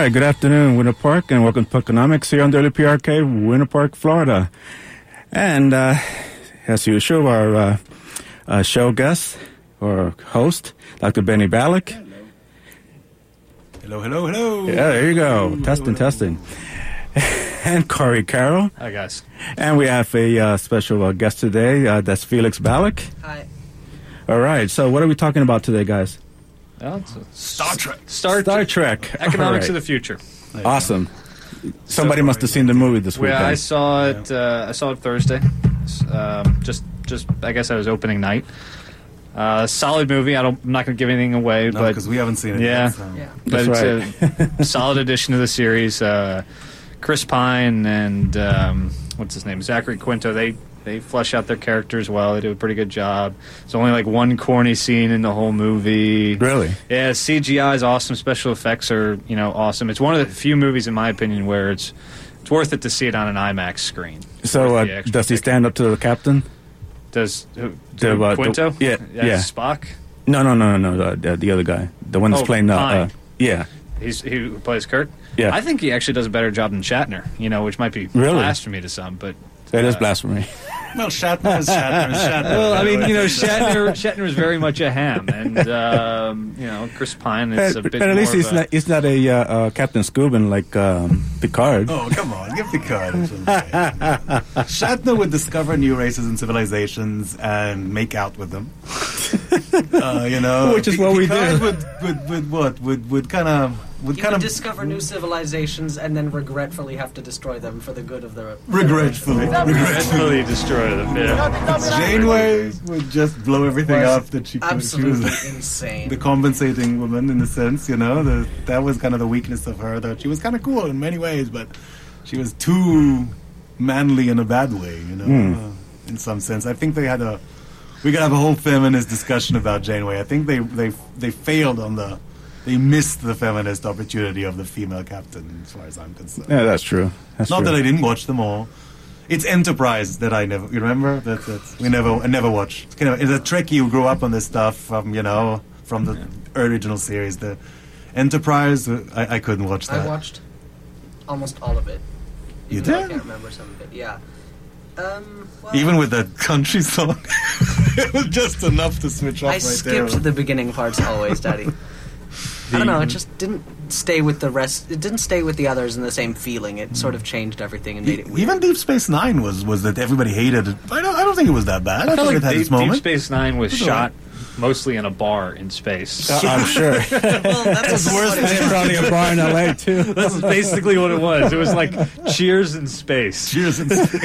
right, good afternoon, Winter Park, and welcome to Puckonomics here on WPRK, Winter Park, Florida. And as usual, our show guest or host, Dr. Benny Ballack. Hello, hello, hello. Yeah, there you go. Testing. And Corey Carroll. Hi, guys. And we have a special guest today. That's Felix Ballack. Hi. All right, so what are we talking about today, guys? Well, it's Star Trek. Star Trek. Economics All of the future. Awesome. Somebody must have seen the movie this weekend. Yeah, I saw it. I saw it Thursday. Just I guess I was opening night. Solid movie. I'm not going to give anything away, No, but because we haven't seen it yeah, yet. So. Yeah. but That's it's a solid addition to the series. Chris Pine and what's his name, Zachary Quinto. They flesh out their characters well. They do a pretty good job. There's only like one corny scene in the whole movie. Really? Yeah, CGI is awesome. Special effects are, awesome. It's one of the few movies, in my opinion, where it's worth it to see it on an IMAX screen. So does he stand up to the captain? Does Yeah. Quinto? Spock? No, the other guy. The one that's playing... Pine. Yeah. He plays Kirk? Yeah. I think he actually does a better job than Shatner, which might be Really? blasphemy to some, but... That is blasphemy. Well, Shatner is Shatner. Well, I mean, Shatner is very much a ham, and Chris Pine is a bit But at least more he's not a Captain Scuban like Picard. Oh, come on. Give Picard a Shatner would discover new races and civilizations and make out with them. Which is what we Picard do. Would He would discover new civilizations and then regretfully have to destroy them for the good of the... regretfully destroy them. Yeah. Janeway would just blow everything up that she could. She Absolutely was insane. the compensating woman in a sense, that was kind of the weakness of her, that she was kind of cool in many ways, but she was too manly in a bad way, in some sense. I think we could have a whole feminist discussion about Janeway. I think they failed on they missed the feminist opportunity of the female captain, as far as I'm concerned. Yeah, that's true. Not that I didn't watch them all. It's Enterprise that I never. You remember I never watched. It's a Trekkie who grew up on this stuff from the original series. The Enterprise, I couldn't watch that. I watched almost all of it. You Even though did? I can't remember some of it. Yeah. Well, Even with that country song, it was just enough to switch off I right skipped there. the beginning parts always, Daddy. I don't know. It just didn't stay with the rest. It didn't stay with the others in the same feeling. It sort of changed everything and made it weird. Even Deep Space Nine was that everybody hated it. I don't think it was that bad. I thought it had its Deep moment. Space Nine was shot mostly in a bar in space. I'm sure. Well, that's worse There's probably a bar in L.A. too. That's basically what it was. It was like Cheers in space. Cheers.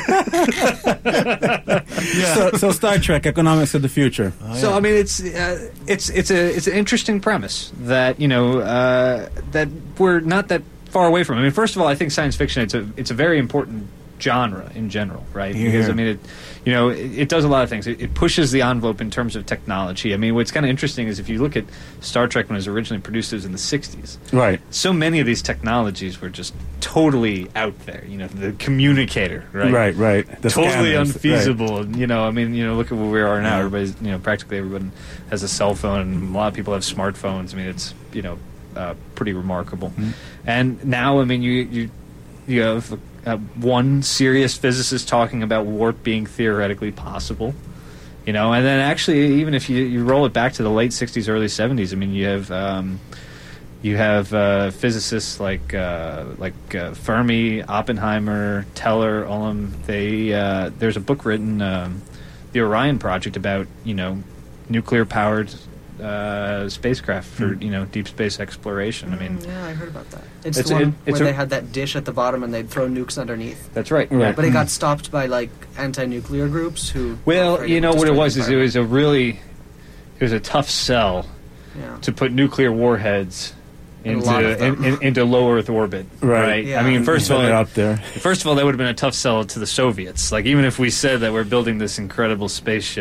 So Star Trek, Economics of the Future. So I mean, it's an interesting premise that that we're not that far away from. I mean, first of all, I think science fiction it's a very important genre in general, right? Here, Because here. I mean, it does a lot of things. It pushes the envelope in terms of technology. I mean, what's kind of interesting is if you look at Star Trek when it was originally produced, it was in the 60s. Right. So many of these technologies were just totally out there. The communicator, right? Right. The Totally scanners, unfeasible. Look at where we are now. Everybody's, practically everyone has a cell phone, and a lot of people have smartphones. I mean, it's, pretty remarkable. Mm-hmm. And now, I mean, you have one serious physicist talking about warp being theoretically possible. And then actually, even if you roll it back to the late 60s, early 70s, I mean, you have physicists like Fermi, Oppenheimer, Teller, Ullm. There's a book written, the Orion Project, about nuclear powered spacecraft for deep space exploration. I mean, yeah, I heard about that. It's the one where they had that dish at the bottom and they'd throw nukes underneath. that's right. Right. But it got stopped by like anti-nuclear groups who. Well, were afraid to what it destroy was the is it was a tough sell environment. to put nuclear warheads And a lot of them. into low Earth orbit. Right. Yeah. I mean, first of Put it all, out there. that would have been a tough sell to the Soviets. Like, even if we said that we're building this incredible spaceship,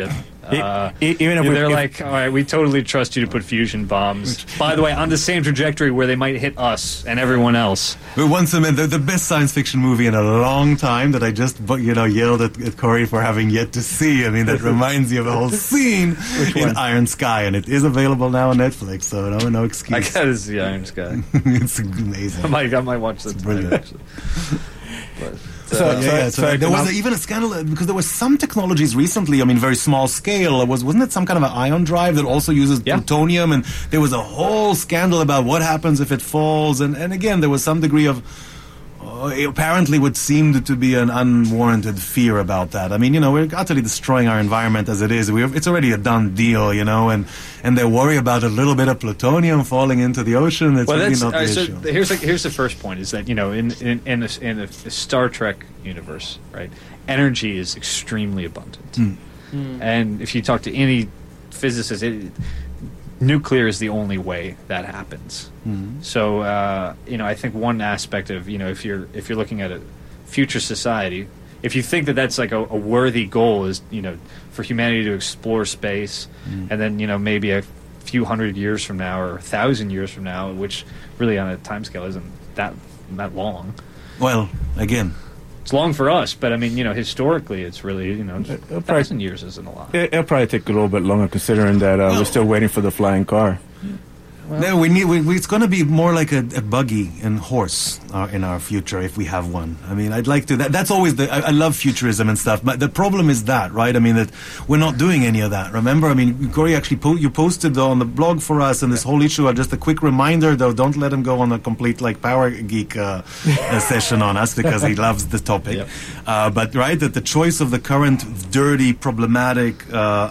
Even if they're like, all right, we totally trust you to put fusion bombs. By the way, on the same trajectory where they might hit us and everyone else. But once again, the best science fiction movie in a long time that I just yelled at Corey for having yet to see. I mean, that reminds you of a whole scene in Iron Sky, and it is available now on Netflix, so no excuse. I gotta see Iron Sky. It's amazing. I might watch that tonight, actually. But, So there was even a scandal because there were some technologies recently. I mean, very small scale. Wasn't it some kind of an ion drive that also uses plutonium? And there was a whole scandal about what happens if it falls. And again, there was some degree of apparently what seemed to be an unwarranted fear about that. I mean, we're utterly destroying our environment as it is. It's already a done deal, and they worry about a little bit of plutonium falling into the ocean. It's really not the issue. Here's the first point: is that in the Star Trek universe, right? Energy is extremely abundant, and if you talk to any physicist, nuclear is the only way that happens. So I think one aspect of if you're looking at a future society, if you think that that's like a worthy goal is for humanity to explore space, and then maybe a few hundred years from now or 1,000 years from now, which really on a timescale isn't that long. Well, again. It's long for us, but I mean, historically, it's really, 1,000 years isn't a lot. It'll probably take a little bit longer, considering that we're still waiting for the flying car. Well, no, it's going to be more like a buggy and horse in our future if we have one. I mean, I'd like to. That's always I love futurism and stuff, but the problem is that, right? I mean, that we're not doing any of that. Remember, I mean, Corey actually you posted on the blog for us and this whole issue. Just a quick reminder, though, don't let him go on a complete power geek session on us because he loves the topic. Yep. But right, that the choice of the current dirty, problematic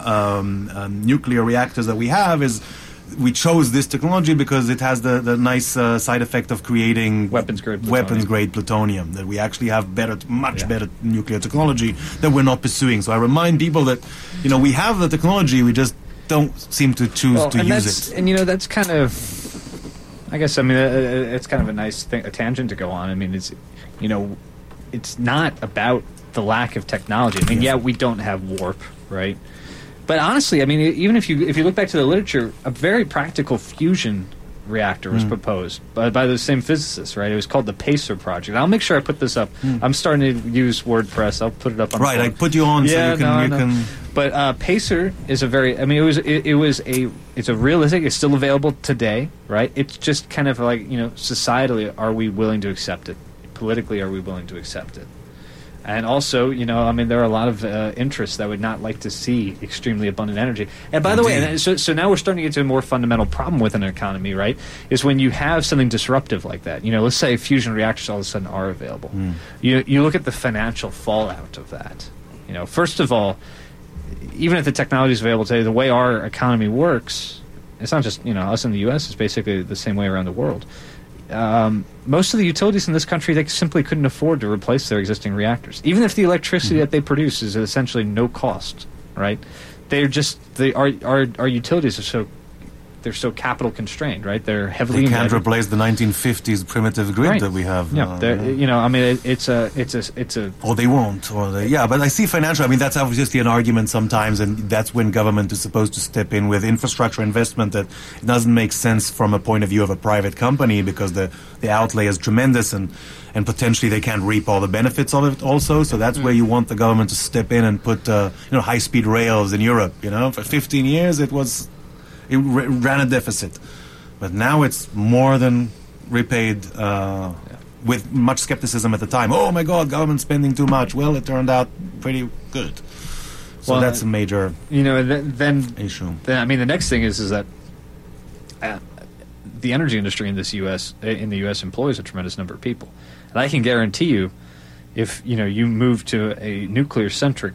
nuclear reactors that we have is. We chose this technology because it has the nice side effect of creating weapons-grade plutonium. That we actually have much better nuclear technology that we're not pursuing. So I remind people that we have the technology, we just don't seem to choose to use it. And that's kind of, I guess, it's kind of a nice thing, a tangent to go on. I mean, it's it's not about the lack of technology. I mean, we don't have warp, right? But honestly, I mean, even if you look back to the literature, a very practical fusion reactor was proposed by the same physicists, right? It was called the PACER project. I'll make sure I put this up. I'm starting to use WordPress. I'll put it up on the blog. I put you on so you can... But PACER is a very... I mean, it's a realistic... It's still available today, right? It's just kind of like, societally, are we willing to accept it? Politically, are we willing to accept it? And also, there are a lot of interests that would not like to see extremely abundant energy. And by the way, so now we're starting to get to a more fundamental problem with an economy, right? Is when you have something disruptive like that. Let's say fusion reactors all of a sudden are available. You look at the financial fallout of that. First of all, even if the technology is available today, the way our economy works, it's not just us in the U.S. It's basically the same way around the world. Most of the utilities in this country, they simply couldn't afford to replace their existing reactors. Even if the electricity that they produce is essentially no cost, right? Our utilities are they're so capital constrained, right? They're heavily They can't replace the 1950s primitive grid that we have. It's a. Or they won't. But I see financial. I mean, that's obviously an argument sometimes, and that's when government is supposed to step in with infrastructure investment that doesn't make sense from a point of view of a private company because the outlay is tremendous and potentially they can't reap all the benefits of it also. So that's where you want the government to step in and put high-speed rails in Europe. For 15 years it ran a deficit, but now it's more than repaid with much skepticism at the time. Oh my God, government spending too much. Well, it turned out pretty good. So that's a major issue. Then the next thing is that the energy industry in the U.S. employs a tremendous number of people, and I can guarantee you, if you move to a nuclear-centric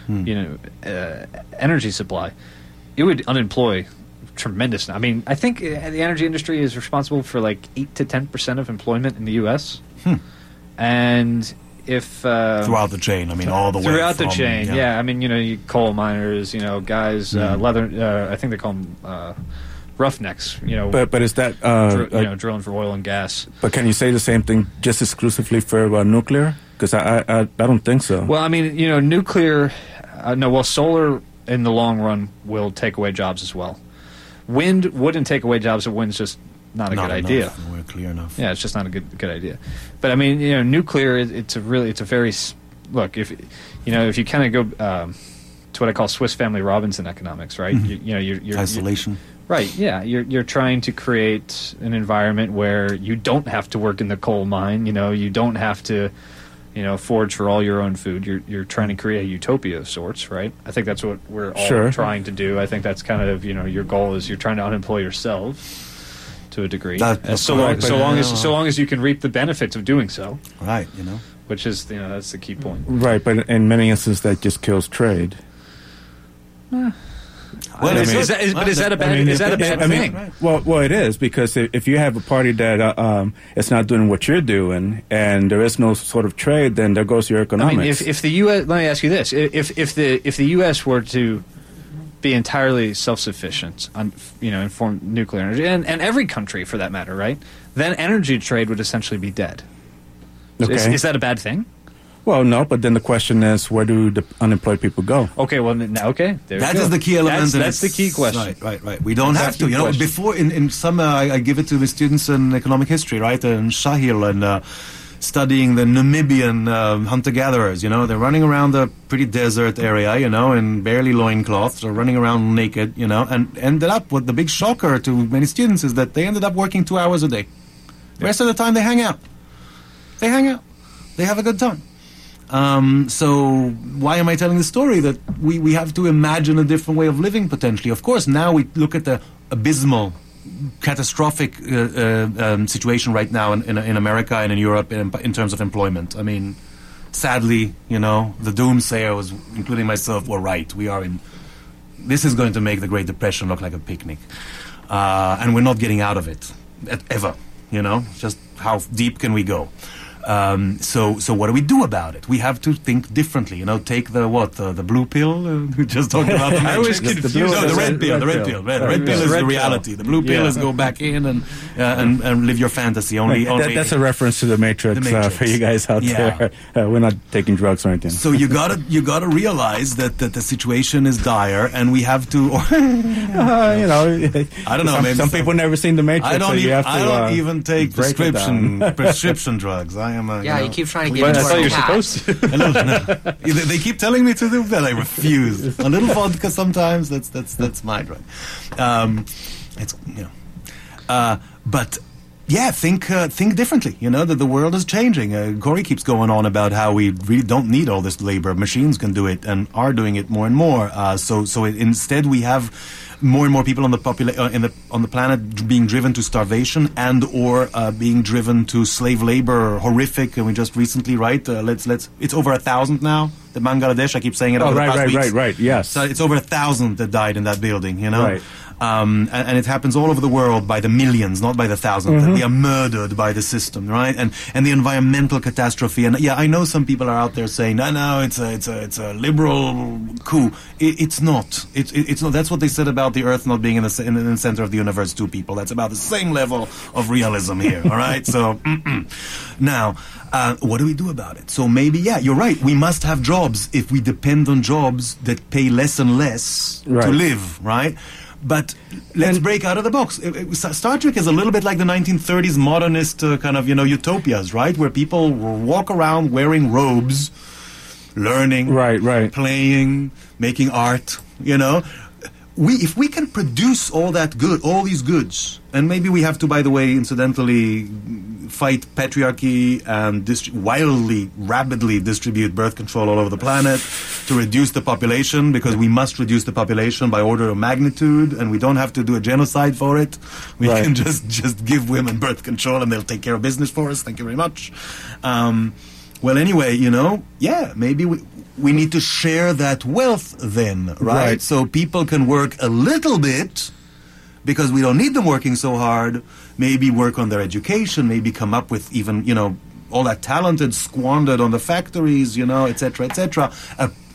energy supply, it would unemploy tremendous. I mean, I think the energy industry is responsible for 8 to 10% of employment in the U.S. And if throughout the chain, all the way throughout the chain, I mean, coal miners, guys, leather. I think they call them roughnecks. But is that drilling for oil and gas? But can you say the same thing just exclusively for nuclear? Because I don't think so. Well, nuclear. Solar in the long run, will take away jobs as well. Wind wouldn't take away jobs, but wind's just not a good idea. We're clear enough. Yeah, it's just not a good idea. But I mean, nuclear, it's a very look, if you kind of go to what I call Swiss Family Robinson economics, right? Mm-hmm. You're Isolation. Right, yeah. You're trying to create an environment where you don't have to work in the coal mine, you don't have to, forage for all your own food. You're trying to create a utopia of sorts, right? I think that's what we're all trying to do. I think that's kind of, your goal is you're trying to unemploy yourselves to a degree. So long as you can reap the benefits of doing so. Right, Which is, that's the key point. Right, but in many instances that just kills trade. Well, is that a bad thing? Right. Well, it is, because if you have a party that it's not doing what you're doing, and there is no sort of trade, then there goes your economics. I mean, if the U.S. Let me ask you this: if the U.S. were to be entirely self-sufficient on in nuclear energy, and every country for that matter, right? Then energy trade would essentially be dead. Okay. Is that a bad thing? Well, no, but then the question is, where do the unemployed people go? Okay, well, there that is the key element. That's the key question. Right. We don't have to. Before, in summer, I give it to the students in economic history, right? In Shahil, and studying the Namibian hunter-gatherers. They're running around the pretty desert area, in barely loincloths, or running around naked, and ended up with the big shocker to many students is that they ended up working 2 hours a day. The rest of the time, they hang out. They have a good time. So why am I telling the story? That we have to imagine a different way of living potentially. Of course, now we look at the abysmal, catastrophic situation right now in America and in Europe in terms of employment. I mean, sadly, the doomsayers, including myself, were right. This is going to make the Great Depression look like a picnic. And we're not getting out of it, ever. Just how deep can we go? So what do we do about it? We have to think differently. Take the blue pill. We just talked about the I was confused. The red pill. The red pill. The red pill is the reality. The blue pill is go back in and live your fantasy. Only that's a reference to the Matrix. For you guys out there. We're not taking drugs or anything. So you gotta realize that the situation is dire, and we have to. I don't know. Maybe some people never seen the Matrix. I don't even take prescription drugs. You keep trying to get into I thought our you were cat. supposed to. They keep telling me to do that. I refuse. A little vodka sometimes. That's my drug. But yeah, think differently. That the world is changing. Corey keeps going on about how we really don't need all this labor. Machines can do it and are doing it more and more. So instead we have more and more people on the on the planet being driven to starvation and or being driven to slave labor, horrific. And we just recently, right? It's over 1,000 now. The Bangladesh, I keep saying it. Right. Yes. So it's over 1,000 that died in that building. Right. And it happens all over the world by the millions, not by the thousands. That we are murdered by the system, right? And the environmental catastrophe. And yeah, I know some people are out there saying, no, it's a liberal coup. It's not. It's not. That's what they said about the Earth not being in the center of the universe too, people. That's about the same level of realism here, all right? So, now, what do we do about it? So maybe, you're right. We must have jobs if we depend on jobs that pay less and less to live, right? But let's break out of the box. Star Trek is a little bit like the 1930s modernist kind of, utopias, right? Where people walk around wearing robes, learning, playing, making art, If we can produce all these goods, and maybe we have to, by the way, incidentally, fight patriarchy and rapidly distribute birth control all over the planet to reduce the population, because we must reduce the population by order of magnitude, and we don't have to do a genocide for it. We can just give women birth control and they'll take care of business for us. Thank you very much. Well, anyway, maybe we need to share that wealth then, right? So people can work a little bit because we don't need them working so hard. Maybe work on their education, maybe come up with even, all that talented squandered on the factories, et cetera, et cetera.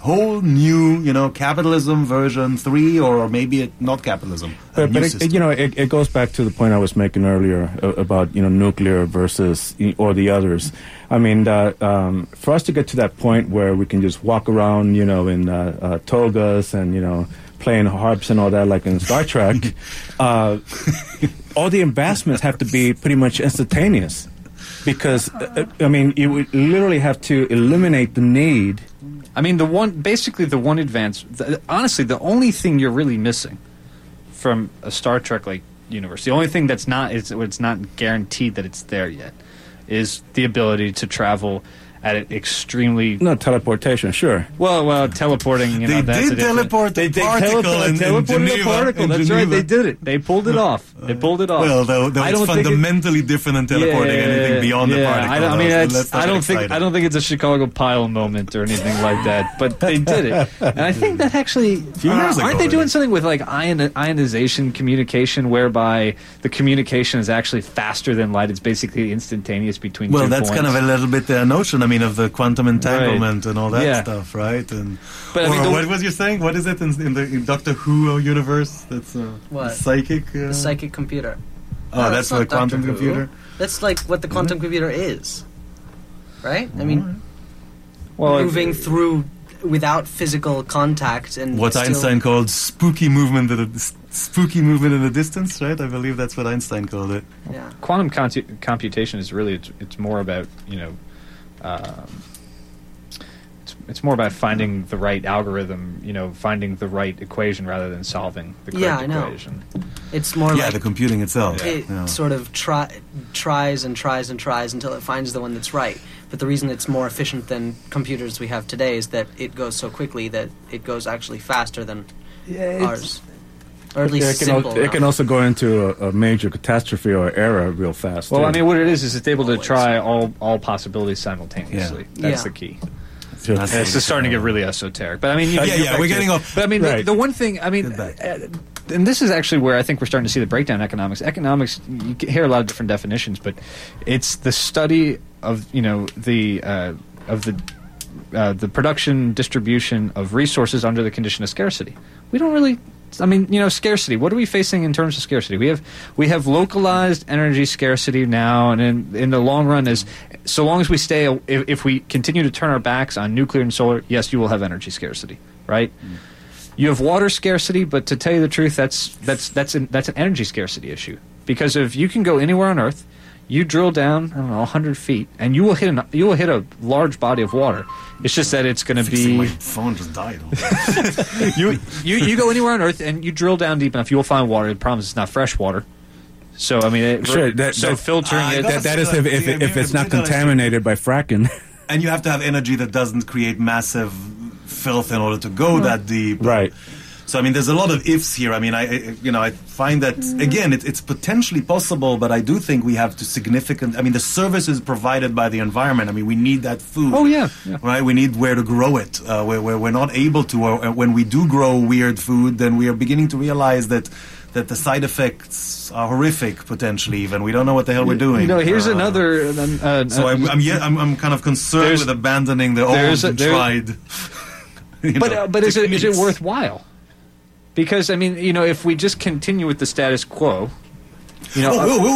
whole new, capitalism version 3, or maybe not capitalism. But it goes back to the point I was making earlier about nuclear versus or the others. I mean, for us to get to that point where we can just walk around, in togas and playing harps and all that, like in Star Trek, all the advancements have to be pretty much instantaneous, because you would literally have to eliminate the need. I mean, honestly, the only thing you're really missing from a Star Trek-like universe, the only thing it's not guaranteed that it's there yet, is the ability to travel at an extremely... No, teleportation, sure. Well, teleporting, they that's did teleport the particle teleported the particle. That's right, they did it. They pulled it off. Well, though it's fundamentally different than teleporting anything beyond the particle. I don't think it's a Chicago Pile moment or anything like that, but they did it. And I think that actually... aren't they doing something with like ionization communication, whereby the communication is actually faster than light? It's basically instantaneous between two points. Well, that's kind of a little bit their notion, of the quantum entanglement and all that stuff, right? What was you saying? What is it in the Doctor Who universe? That's psychic? The psychic computer. Oh, that's the quantum computer? That's like what the quantum computer is, right? I mean, moving through without physical contact, and what Einstein called spooky movement in the distance, right? I believe that's what Einstein called it. Yeah. Quantum computation is really it's more about it's more about finding the right algorithm, finding the right equation rather than solving the correct equation. It's more like the computing itself. It sort of tries and tries and tries until it finds the one that's right. But the reason it's more efficient than computers we have today is that it goes so quickly that it goes actually faster than ours. Or at least it can also go into a major catastrophe or error real fast. Well, I mean, what it is it's able to try all possibilities simultaneously. That's the key. It's just starting to get really esoteric. But I mean, we're getting off. But I mean, the one thing, and this is actually where I think we're starting to see the breakdown in economics. Economics, you hear a lot of different definitions, but it's the study of the production distribution of resources under the condition of scarcity. We don't really. I mean, scarcity. What are we facing in terms of scarcity? We have localized energy scarcity now, and in the long run, so long as we stay, if we continue to turn our backs on nuclear and solar, yes, you will have energy scarcity, right? Mm. You have water scarcity, but to tell you the truth, that's an energy scarcity issue, because if you can go anywhere on Earth, you drill down, 100 feet, and you will hit a large body of water. It's just that it's going to be. My phone just died. you go anywhere on Earth and you drill down deep enough, you will find water. The problem is it's not fresh water. So I mean, filtering it. That is if it's not contaminated by fracking. And you have to have energy that doesn't create massive filth in order to go that deep. Right. So I mean, there's a lot of ifs here. I mean, I find that again, it's potentially possible, but I do think we have to significant. I mean, the services provided by the environment. I mean, we need that food. Oh yeah. Right. We need where to grow it. Where we're not able to, or when we do grow weird food, then we are beginning to realize that the side effects are horrific potentially. Even we don't know what the hell we're doing. Here's another. So I'm kind of concerned with abandoning the old tried. But is it worthwhile? Because, I mean, if we just continue with the status quo... Yeah,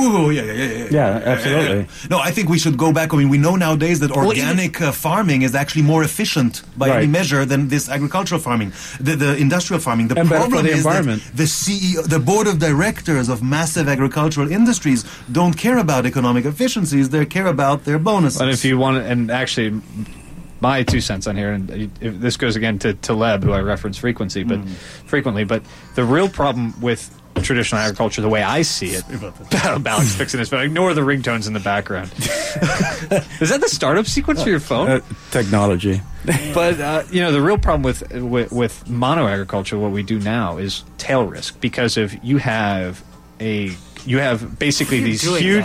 absolutely. No, I think we should go back. I mean, we know nowadays that organic farming is actually more efficient by any measure than this agricultural farming, the industrial farming. The problem is that the CEO, the board of directors of massive agricultural industries don't care about economic efficiencies. They care about their bonuses. And if you want to, and actually... My 2 cents on here, and this goes again to Taleb, who I reference frequently, but the real problem with traditional agriculture, the way I see it, Alex fixing this, but ignore the ringtones in the background. Is that the startup sequence for your phone? Technology. But the real problem with mono agriculture, what we do now, is tail risk, because if you have basically these huge.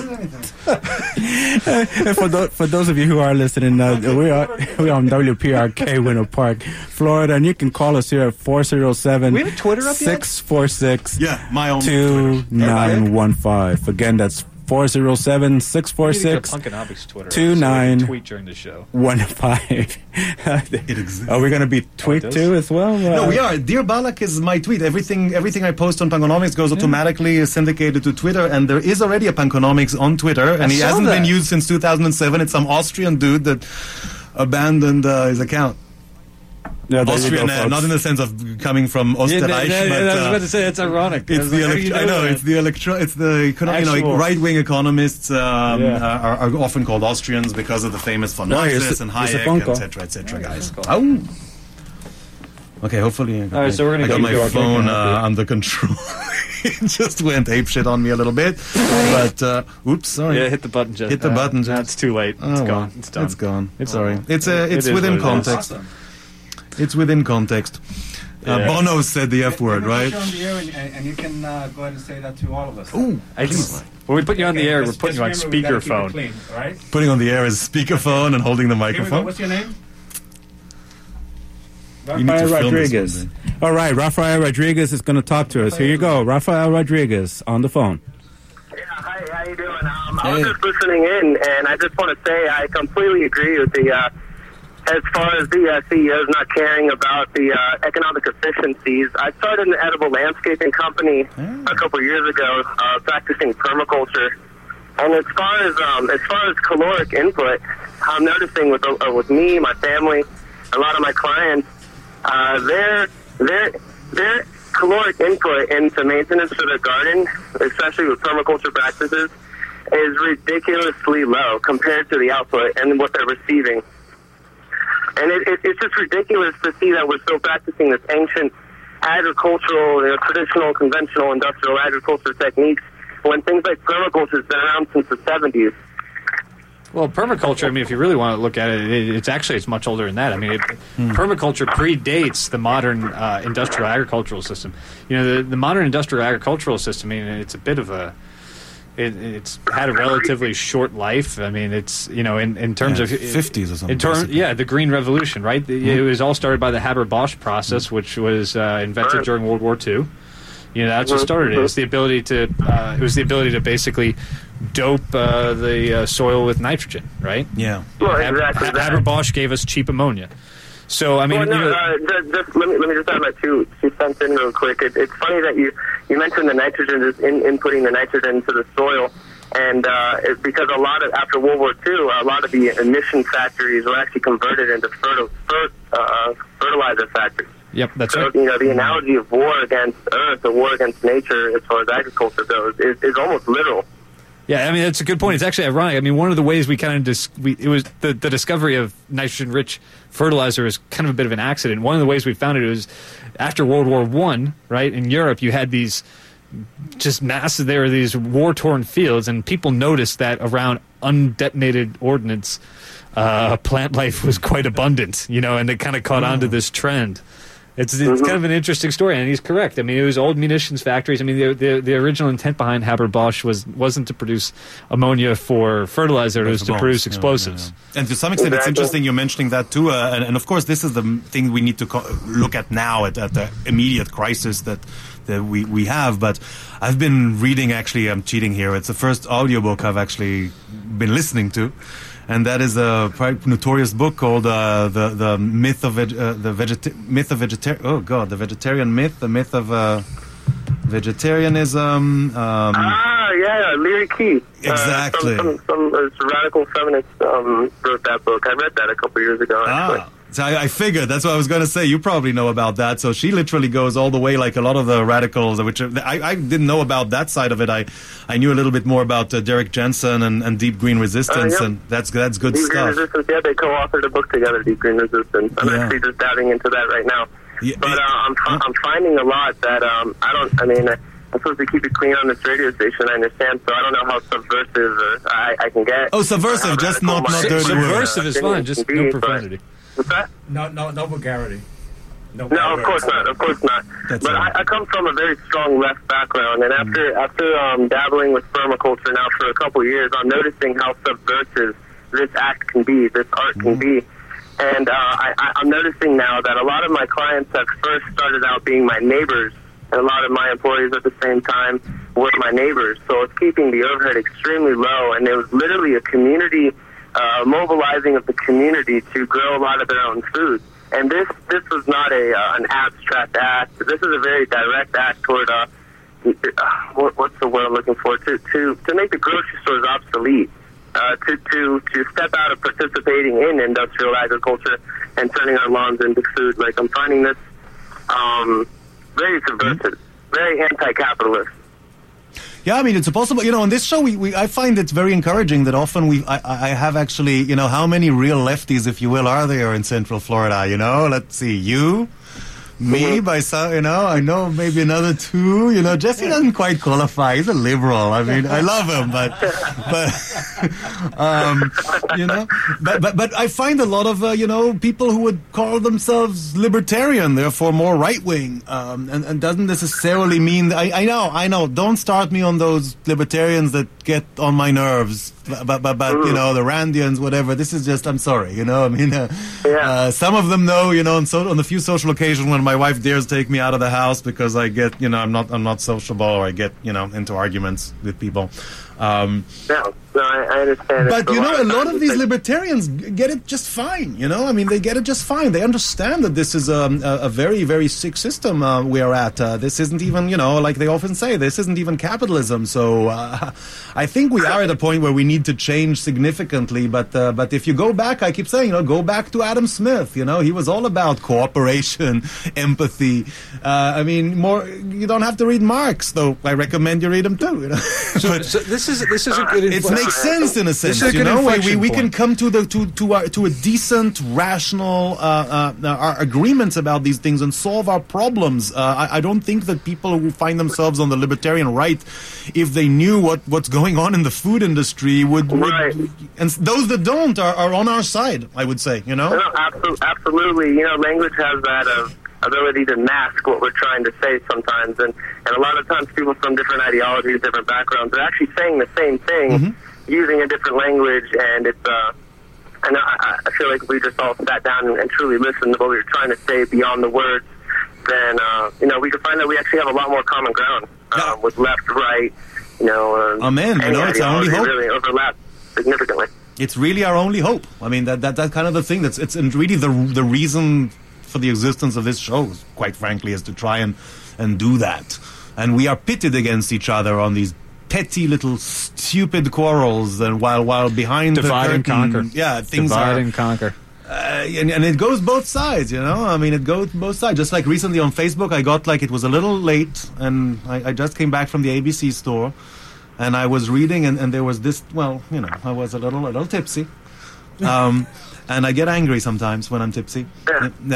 For those of you who are listening, we're on WPRK Winter Park, Florida, and you can call us here at 407. We have a Twitter up yet? 646 my own 2915. Again, that's 407-646 Punkonomics Twitter. 29 tweet during the show. 15. It exists. Are we going to be tweet does? too as well? No, we are. Dear Balak is my tweet. Everything I post on Punkonomics goes automatically syndicated to Twitter, and there is already a Punkonomics on Twitter, and he saw hasn't that. been used since 2007. It's some Austrian dude that abandoned his account. Yeah, there you Austrian, go, folks. not in the sense of coming from Österreich, but I was about to say that's ironic. it's the Actual- right-wing economists Yeah. are often called Austrians because of the famous von No, here's Mises the- and here's the Hayek, phone call. etc., guys. phone Oh. Okay, hopefully All right, so we're gonna I got keep my going. phone under control. It just went apeshit on me a little bit, but oops, sorry. Yeah, hit the button, Jeff. Hit the button, Jeff. That's too late. Oh, It's well, gone. It's done. It's gone. It's Sorry. all- It's It is within what it is. context. It's within context. Yeah. Bono said the F word, right? On the air and you can go ahead and say that to all of us. Ooh, When we put you on the air, we're Just putting you on remember, we gotta keep it speakerphone. clean, all right? putting on the air is speakerphone and holding the Here we go. microphone. What's your name? You need to Rafael film this Rodriguez. one, All right, Rafael Rodriguez is going to talk to us. Here you go, Rafael Rodriguez on the phone. Yeah, hi, how you doing? I was just listening in, and I just want to say I completely agree with the, as far as the CEOs not caring about the economic efficiencies. I started an edible landscaping company a couple years ago, practicing permaculture. And as far as caloric input, I'm noticing with me, my family, a lot of my clients, their caloric input into maintenance for their garden, especially with permaculture practices, is ridiculously low compared to the output and what they're receiving. And it's just ridiculous to see that we're still practicing this ancient agricultural, traditional, conventional, industrial agriculture techniques when things like permaculture has been around since the 70s. Well, permaculture, I mean, if you really want to look at it, it's much older than that. I mean, permaculture predates the modern industrial agricultural system. You know, the modern industrial agricultural system, I mean, it's a bit of a... It's had a relatively short life. I mean, it's, you know, in terms of 50s or something. in basically. the Green Revolution, right? It was all started by the Haber-Bosch process, which was invented during World War II. You know, that's what started it. It was the ability to basically dope the soil with nitrogen, right? Yeah. Well, exactly that. Haber-Bosch gave us cheap ammonia. So I mean, Well, no, just let me just add my two cents in real quick. It's funny that you mentioned the nitrogen, just inputting the nitrogen into the soil, and it's because after World War II, a lot of the emission factories were actually converted into fertilizer factories. Yep, that's So right. you know, the analogy of war against Earth, or war against nature, as far as agriculture goes, is almost literal. Yeah, I mean, that's a good point. It's actually ironic. I mean, one of the ways we kind of it was the discovery of nitrogen-rich fertilizer is kind of a bit of an accident. One of the ways we found it was after World War I, right, in Europe, you had these just massive, there were these war-torn fields, and people noticed that around undetonated ordnance, plant life was quite abundant, you know, and they kind of caught on to this trend. It's kind of an interesting story, and he's correct. I mean, it was old munitions factories. I mean, the original intent behind Haber-Bosch wasn't to produce ammonia for fertilizer; it was to produce explosives. Yeah. And to some extent, it's Exactly. interesting you're mentioning that too. And of course, this is the thing we need to look at now at the immediate crisis that we have. But I've been reading. Actually, I'm cheating here. It's the first audiobook I've actually been listening to. And that is a quite notorious book called the myth of the vegetarian myth, the myth of vegetarianism. Leary Keith. Exactly. Some radical feminists wrote that book. I read that a couple years ago. Actually. So I figured that's what I was going to say. You probably know about that. So she literally goes all the way, like a lot of the radicals, which I didn't know about that side of it. I knew a little bit more about Derek Jensen and Deep Green Resistance, Yep. and that's good Deep Green stuff. Resistance, yeah, they co-authored a book together, Deep Green Resistance. I'm Yeah. actually just diving into that right now. Yeah, But I'm finding a lot that I'm supposed to keep it clean on this radio station, I understand, so I don't know how subversive I can get. Oh, subversive, Or how just radical not my- dirty words. Subversive is fine, just opinion no can be, profanity. What's that? No vulgarity. No, of course not. Of course not. That's But right. I come from a very strong left background, and after dabbling with permaculture now for a couple years, I'm noticing how subversive this act can be, this art can be. And I'm noticing now that a lot of my clients have first started out being my neighbors, and a lot of my employees at the same time were my neighbors. So it's keeping the overhead extremely low, and it was literally a community mobilizing of the community to grow a lot of their own food. And this was not an abstract act. This is a very direct act toward what's the word I'm looking for? To make the grocery stores obsolete. To step out of participating in industrial agriculture and turning our lawns into food. Like, I'm finding this very subversive, very anti-capitalist. Yeah, I mean, it's possible. On this show, I find it very encouraging that often I have actually, how many real lefties, if you will, are there in Central Florida? Let's see, you, me, I know maybe another two. Jesse doesn't quite qualify. He's a liberal. I mean, I love him, but I find a lot of people who would call themselves libertarian, therefore more right wing, and doesn't necessarily mean. I know. Don't start me on those libertarians that get on my nerves. But the Randians, whatever. This is just. I'm sorry. Some of them know. On the few social occasions when my wife dares take me out of the house because I get, I'm not sociable, or I get, into arguments with people. No, I understand. But a lot of these libertarians get it just fine. They get it just fine. They understand that this is a very, very sick system we are at. This isn't even, like they often say, this isn't even capitalism. So I think we are at a point where we need to change significantly. But if you go back, I keep saying, go back to Adam Smith. He was all about cooperation, empathy. You don't have to read Marx, though. I recommend you read him too. So this is a good. It makes sense in a sense. We can come to a decent, rational our agreements about these things and solve our problems. I don't think that people who find themselves on the libertarian right, if they knew what's going on in the food industry, would and those that don't are on our side. I would say, No, absolutely. Language has that ability to mask what we're trying to say sometimes, and a lot of times people from different ideologies, different backgrounds, are actually saying the same thing using a different language, and it's and I feel like if we just all sat down and truly listened to what we were trying to say beyond the words, then we could find that we actually have a lot more common ground with left, right, amen. It's our only hope. Really overlap significantly. It's really our only hope. I mean, that kind of the thing. It's really the reason for the existence of this show, quite frankly, is to try and do that. And we are pitted against each other on these petty little stupid quarrels, and while behind divide the curtain, and conquer. Yeah, things divide and conquer. And it goes both sides, it goes both sides. Just like recently on Facebook, I got it was a little late, and I just came back from the ABC store, and I was reading, and there was this. Well, I was a little tipsy. And I get angry sometimes when I'm tipsy. And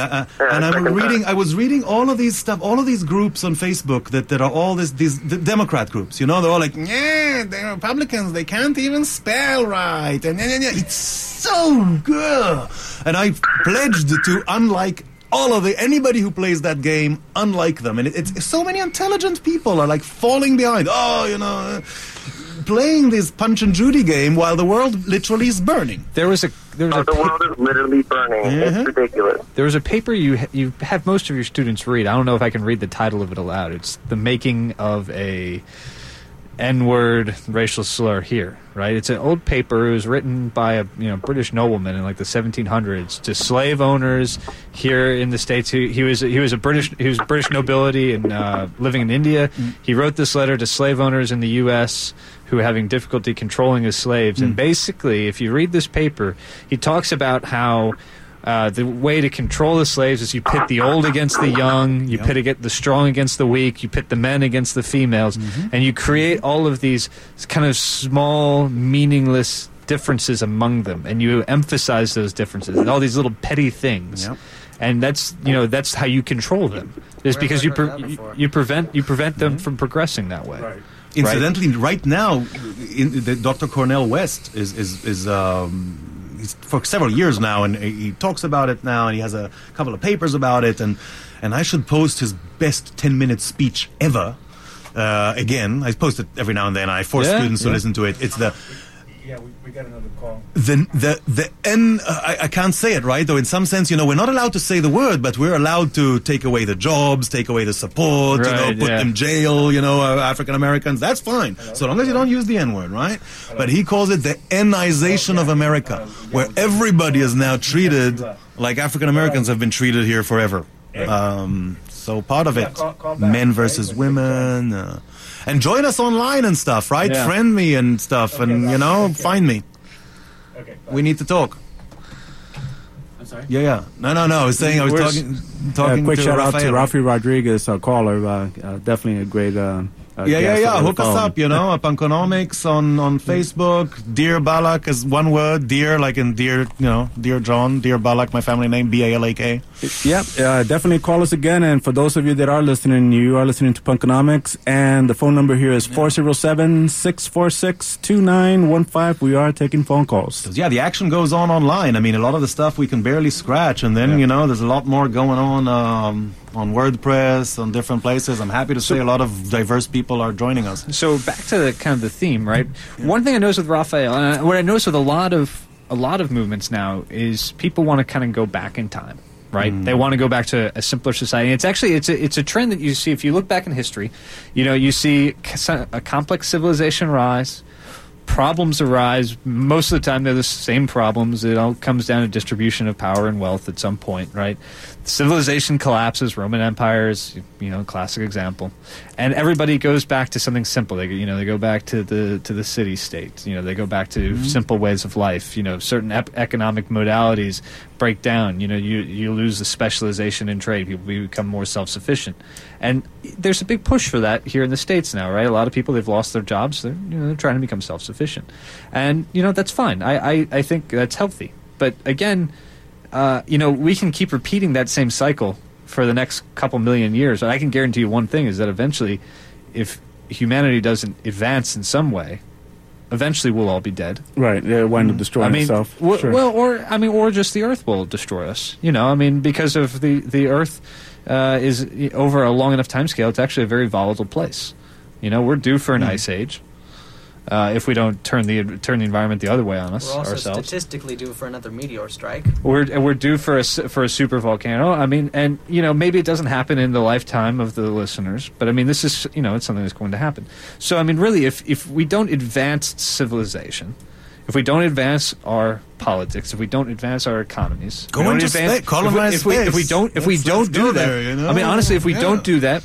I was reading all of these stuff, all of these groups on Facebook that are all these the Democrat groups. They're all like, they're Republicans. They can't even spell right, and it's so good. And I pledged to unlike all of anybody who plays that game, unlike them. And it's so many intelligent people are falling behind. Playing this Punch and Judy game while the world literally is burning. The world is literally burning. It's ridiculous. There was a paper you have most of your students read. I don't know if I can read the title of it aloud. It's The Making of a N-Word Racial Slur Here, right? It's an old paper. It was written by a British nobleman in the 1700s to slave owners here in the States. He was British nobility and living in India. He wrote this letter to slave owners in the U.S. who were having difficulty controlling his slaves. And basically, if you read this paper, he talks about how the way to control the slaves is you pit the old against the young, you pit the strong against the weak, you pit the men against the females, and you create all of these kind of small, meaningless differences among them, and you emphasize those differences and all these little petty things. And that's how you control them. Is because you prevent them from progressing that way. Right. Incidentally, right now, Dr. Cornel West is for several years now, and he talks about it now, and he has a couple of papers about it, and I should post his best 10-minute speech ever. Again, I post it every now and then. I force students to listen to it. It's the Yeah, we got another call. The N, I can't say it, right? Though in some sense, we're not allowed to say the word, but we're allowed to take away the jobs, take away the support, Right, put them in jail, African Americans. That's fine. So long as you don't use the N-word, right? But he calls it the N-ization of America, where everybody is now treated like African Americans have been treated here forever. So part of it, call back, men versus women, and join us online and stuff, right? Yeah. Friend me and stuff, and find me. Okay. We need to talk. I'm sorry? Yeah. No. I was saying I was talking quick to shout out to Rafael. Rafi Rodriguez, our caller. Definitely a great. Guest over the Hook us phone. up, up Punkonomics on Facebook. Dear Balak is one word. Dear, like in Dear John. Dear Balak, my family name, Balak. Yep, definitely call us again. And for those of you that are listening, you are listening to Punkonomics. And the phone number here is 407-646-2915. We are taking phone calls. Yeah, the action goes on online. I mean, a lot of the stuff we can barely scratch. And then, there's a lot more going on WordPress, on different places. I'm happy to say a lot of diverse people are joining us. So back to the kind of the theme, right? Yeah. One thing I noticed with Raphael, and what I noticed with a lot of movements now is people want to kind of go back in time, right? They want to go back to a simpler society. It's actually it's a trend that you see if you look back in history. You see a complex civilization rise. Problems arise. Most of the time, they're the same problems. It all comes down to distribution of power and wealth at some point, right? Civilization collapses. Roman Empire is, classic example, and everybody goes back to something simple. They go back to the city state. They go back to simple ways of life. Certain economic modalities break down. You lose the specialization in trade. People become more self-sufficient, and there's a big push for that here in the States now, right? A lot of people, they've lost their jobs. They're trying to become self-sufficient, and that's fine. I think that's healthy. But again, we can keep repeating that same cycle for the next couple million years. And I can guarantee you one thing is that eventually, if humanity doesn't advance in some way, eventually we'll all be dead. Right, they'll wind up destroying itself. Sure. Or just the Earth will destroy us. Because of the Earth is over a long enough time scale, it's actually a very volatile place. We're due for an ice age. If we don't turn the environment the other way on us we're also ourselves. Statistically due for another meteor strike. We're due for a super volcano. And maybe it doesn't happen in the lifetime of the listeners, but this is it's something that's going to happen. So really, if we don't advance civilization, if we don't advance our politics, if we don't advance our economies, if we don't do that, honestly, if we don't do that,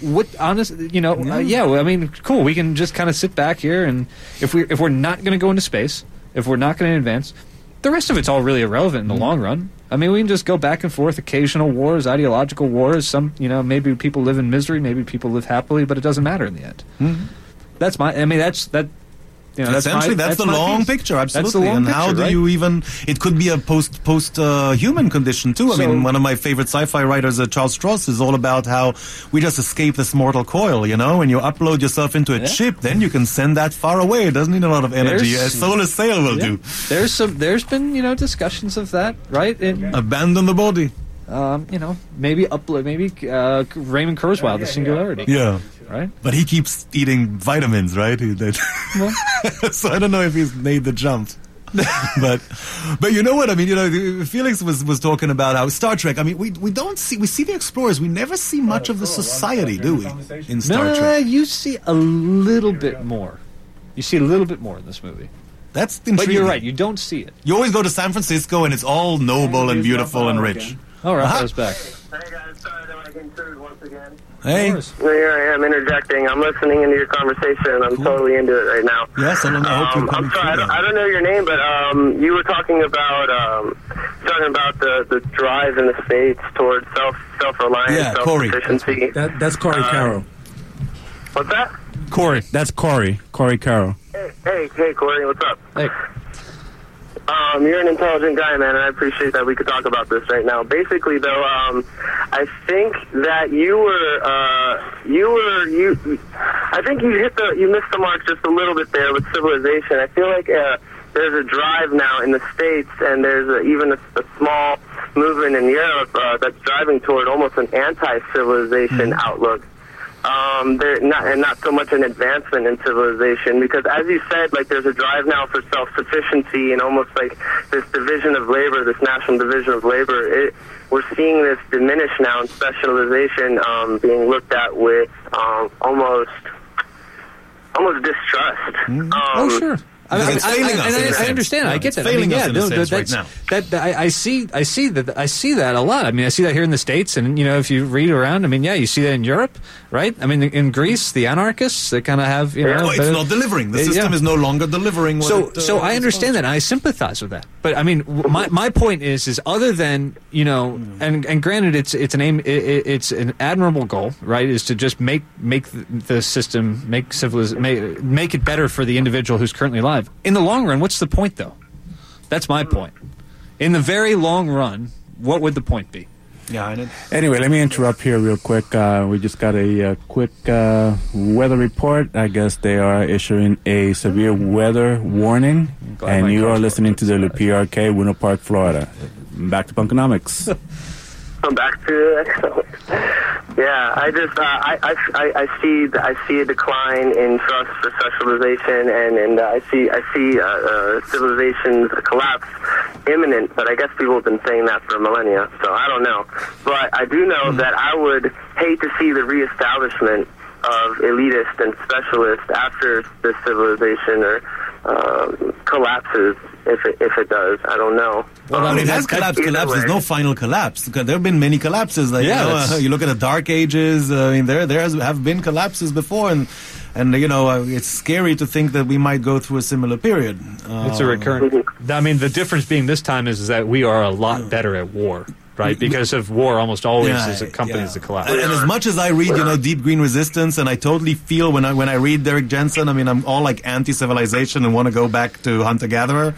cool. We can just kind of sit back here, and if we're not going to go into space, if we're not going to advance, the rest of it's all really irrelevant in the long run. We can just go back and forth, occasional wars, ideological wars. Some, maybe people live in misery, maybe people live happily, but it doesn't matter in the end. That's essentially, that's the long picture, absolutely. And how do you even? It could be a post-human condition too. One of my favorite sci-fi writers, Charles Stross, is all about how we just escape this mortal coil. When you upload yourself into a chip, then you can send that far away. It doesn't need a lot of energy. A solar sail will do. There's been discussions of that, right? Abandon the body. Maybe Raymond Kurzweil, the singularity. Yeah. Right? But he keeps eating vitamins, right? So I don't know if he's made the jump. but you know what I mean? Felix was talking about how Star Trek. We see the explorers. We never see much of the society, do we? In Star Trek, you see a little bit more. You see a little bit more in this movie. That's intriguing. But you're right. You don't see it. You always go to San Francisco and it's all noble and beautiful and rich. All right, I was back. Hey guys, sorry that I intrude once again. Hey. Here I am interjecting. I'm listening into your conversation. I'm totally into it right now. Yes, I hope you're coming I'm sorry, I don't know your name, but you were talking about the drive in the States towards self-reliance, self-sufficiency. That's Corey Caro. What's that? Corey. That's Corey Caro. Hey, Corey, what's up? Hey. You're an intelligent guy, man, and I appreciate that we could talk about this right now. Basically, though, I think that you missed the mark just a little bit there with civilization. I feel like there's a drive now in the States, and there's even a small movement in Europe that's driving toward almost an anti-civilization outlook. not so much an advancement in civilization, because as you said, like, there's a drive now for self-sufficiency and almost like this division of labor, this national division of labor. We're seeing this diminish now in specialization being looked at with almost distrust. Oh, sure. I understand. I get that. I see that a lot. I mean, I see that here in the States, and if you read around, I mean, you see that in Europe, right? I mean, in Greece, the anarchists, they kind of have, it's not delivering. The system is no longer delivering. So I understand that. And I sympathize with that. But I mean, my point is other than and granted, it's an admirable goal, right? Is to just make the system, make it better for the individual who's currently alive. In the long run, what's the point, though? That's my point. In the very long run, what would the point be? Yeah. Anyway, let me interrupt here real quick. We just got a quick weather report. I guess they are issuing a severe weather warning, and you are listening to WPRK, Winter Park, Florida. Back to Punkonomics. Back to excellent. Yeah, I see a decline in trust for specialization, and I see civilization's collapse imminent. But I guess people have been saying that for millennia, so I don't know. But I do know that I would hate to see the reestablishment of elitist and specialist after this civilization or collapses. If it does, I don't know. Well, it has collapsed. There's no final collapse. There have been many collapses. Like, you look at the Dark Ages. I mean, there have been collapses before, and it's scary to think that we might go through a similar period. It's a recurrent. I mean, the difference being this time is that we are a lot better at war. Right, because of war almost always accompanies the collapse. And as much as I read, Deep Green Resistance, and I totally feel when I read Derek Jensen, I mean, I'm all like anti-civilization and want to go back to hunter-gatherer.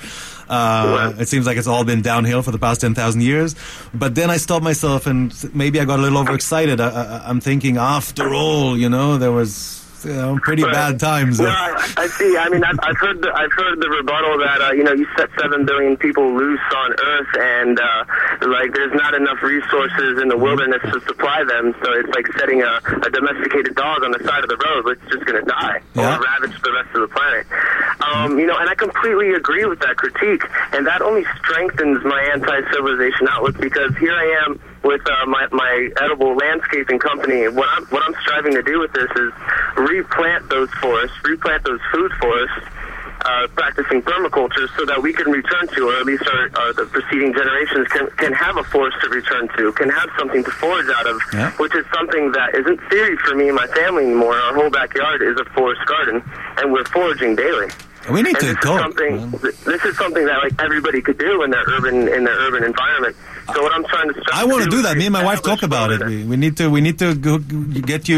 It seems like it's all been downhill for the past 10,000 years. But then I stopped myself, and maybe I got a little overexcited. I'm thinking, after all, there was pretty bad times. Well, I see. I mean, I've heard the rebuttal that you set 7 billion people loose on Earth, and there's not enough resources in the wilderness to supply them. So it's like setting a domesticated dog on the side of the road. It's just going to die or ravage the rest of the planet. And I completely agree with that critique, and that only strengthens my anti-civilization outlook, because here I am with my edible landscaping company. What I'm striving to do with this is replant those forests, replant those food forests, practicing permaculture, so that we can return to, or at least the preceding generations can have a forest to return to, can have something to forage out of, which is something that isn't theory for me and my family anymore. Our whole backyard is a forest garden, and we're foraging daily. We need to talk. This is something that everybody could do in their urban environment. So what I'm trying to I want to do that. Me and my wife talk about it. We need to go get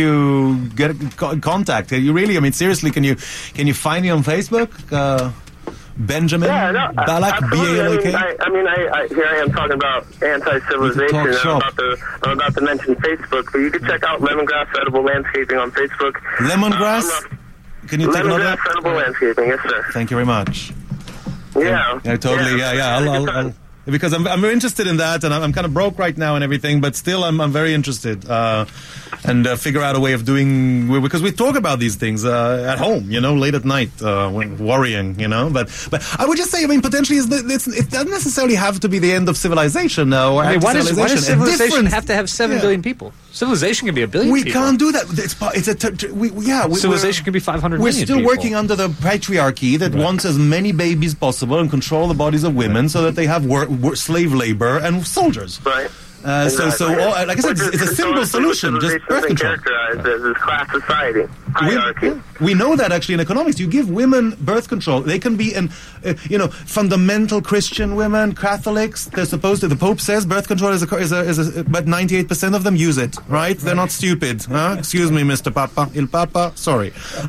in contact. You really? I mean, seriously, can you find me on Facebook? Benjamin Balak, B-A-L-A-K. I mean, here I am talking about anti-civilization. I'm about to mention Facebook, but you can check out Lemongrass Edible Landscaping on Facebook. Lemongrass. Can you take another? Edible Landscaping, yes, sir. Thank you very much. Yeah. Totally. I'll because I'm very interested in that, and I'm kind of broke right now and everything, but still I'm very interested and figure out a way of doing, because we talk about these things at home, late at night when worrying, But I would just say, I mean, potentially it doesn't necessarily have to be the end of civilization. Why does civilization have to have 7 billion people? Civilization can be 1 billion people. We can't do that. Civilization can be 500 million We're still working under the patriarchy that wants as many babies possible and control the bodies of women so that they have slave labor and soldiers. Right. So like I said, it's a simple solution, just birth control. Characterized as class society, hierarchy. We know that actually in economics, you give women birth control. They can be fundamental Christian women, Catholics. They're supposed to. The Pope says birth control is but 98% of them use it. Right? They're not stupid. Excuse me, Mr. Papa, Il Papa. Sorry.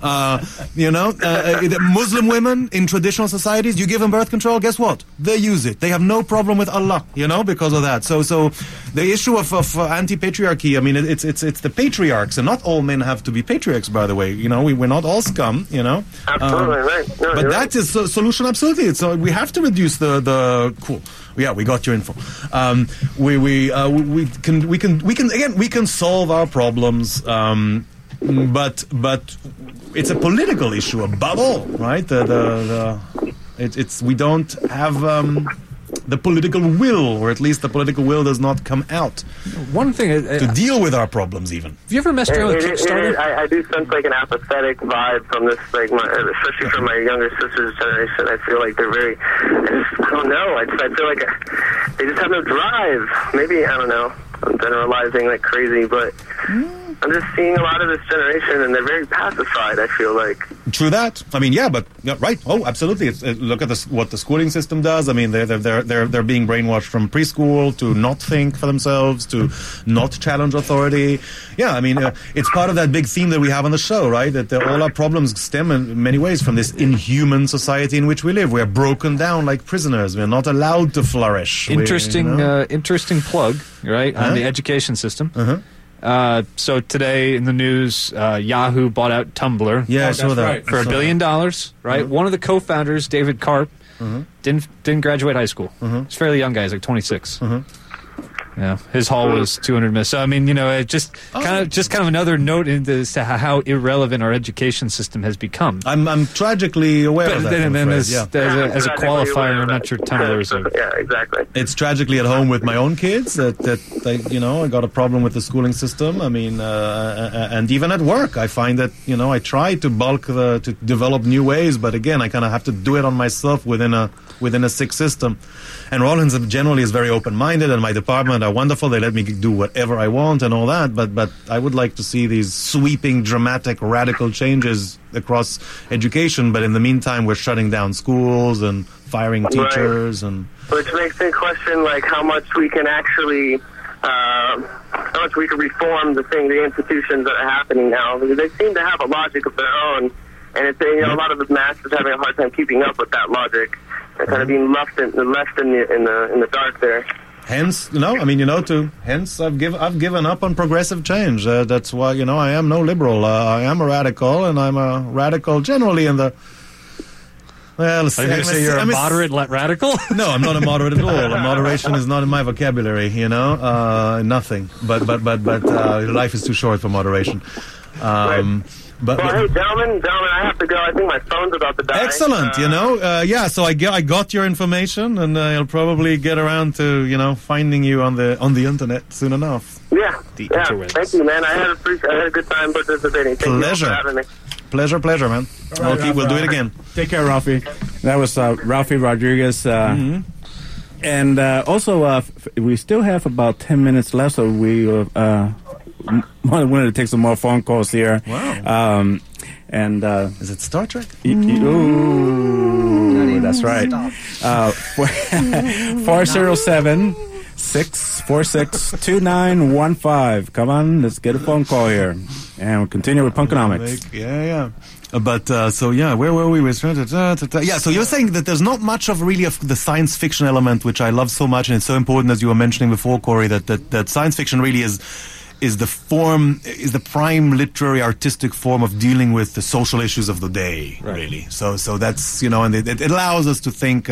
Muslim women in traditional societies, you give them birth control. Guess what? They use it. They have no problem with Allah. Because of that. So the issue of anti-patriarchy, I mean, it's the patriarchs, and not all men have to be patriarchs, by the way. We're not all scum, Absolutely right. No, but that is a solution, absolutely. So we have to reduce the cool. Yeah, we got your info. We can solve our problems But it's a political issue above all, right? We don't have the political will, or at least the political will does not come out. One thing to deal with our problems, even. Have you ever messed around with Kickstarter? I do sense like an apathetic vibe from this, like especially from my younger sister's generation. I feel like they're very, I don't know. I feel like they just have no drive. Maybe, I don't know. I'm generalizing like crazy, but I'm just seeing a lot of this generation, and they're very pacified, I feel like. True that. I mean, yeah, right. Oh, absolutely. Look at what the schooling system does. I mean, they're being brainwashed from preschool to not think for themselves, to not challenge authority. Yeah, I mean, it's part of that big theme that we have on the show, right? That all our problems stem in many ways from this inhuman society in which we live. We are broken down like prisoners. We're not allowed to flourish. Interesting plug, right, on the education system. So today in the news, Yahoo bought out Tumblr. Yeah, I saw that. For $1 billion, right? One of the co-founders, David Karp, didn't graduate high school. He's a fairly young guy. He's like 26. Yeah, his haul was 200 miss. So I mean, it just kind of another note into how irrelevant our education system has become. I'm tragically aware of that. And then as a qualifier, I'm not sure Tumblr is. Yeah, exactly. It's tragically at home with my own kids that I got a problem with the schooling system. I mean, and even at work, I find that I try to to develop new ways, but again, I kind of have to do it on myself within a sick system. And Rollins generally is very open-minded, and my department are wonderful. They let me do whatever I want and all that. But I would like to see these sweeping, dramatic, radical changes across education. But in the meantime, we're shutting down schools and firing teachers, which makes me question like how much we can actually. How much we can reform the institutions that are happening now. Because they seem to have a logic of their own, and it's a lot of the masses having a hard time keeping up with that logic. They're kind of being left in the dark there. Hence, hence I've given up on progressive change. That's why I am no liberal. I am a radical, and I'm a radical generally in the. Well, are you going to say you're a moderate radical? No, I'm not a moderate at all. Moderation is not in my vocabulary. Nothing. But life is too short for moderation. Right. Well, hey, gentlemen, I have to go. I think my phone's about to die. Excellent, so I got your information, and I'll probably get around to, finding you on the internet soon enough. Yeah, thank you, man. I had a good time participating. Thank you for having me. Pleasure, man. Right, we'll do it again. Take care, Ralphie. That was Ralphie Rodriguez. And also, we still have about 10 minutes left, so we wanted to take some more phone calls here. Wow. Is it Star Trek? Ooh, that's right. 407-646-2915. Come on, let's get a phone call here. And we'll continue with Punkonomics. Yeah. But, where were we? Yeah, so you're saying that there's not much of the science fiction element, which I love so much, and it's so important, as you were mentioning before, Corey, that science fiction really is the prime literary artistic form of dealing with the social issues of the day, really. So that's, and it allows us to think,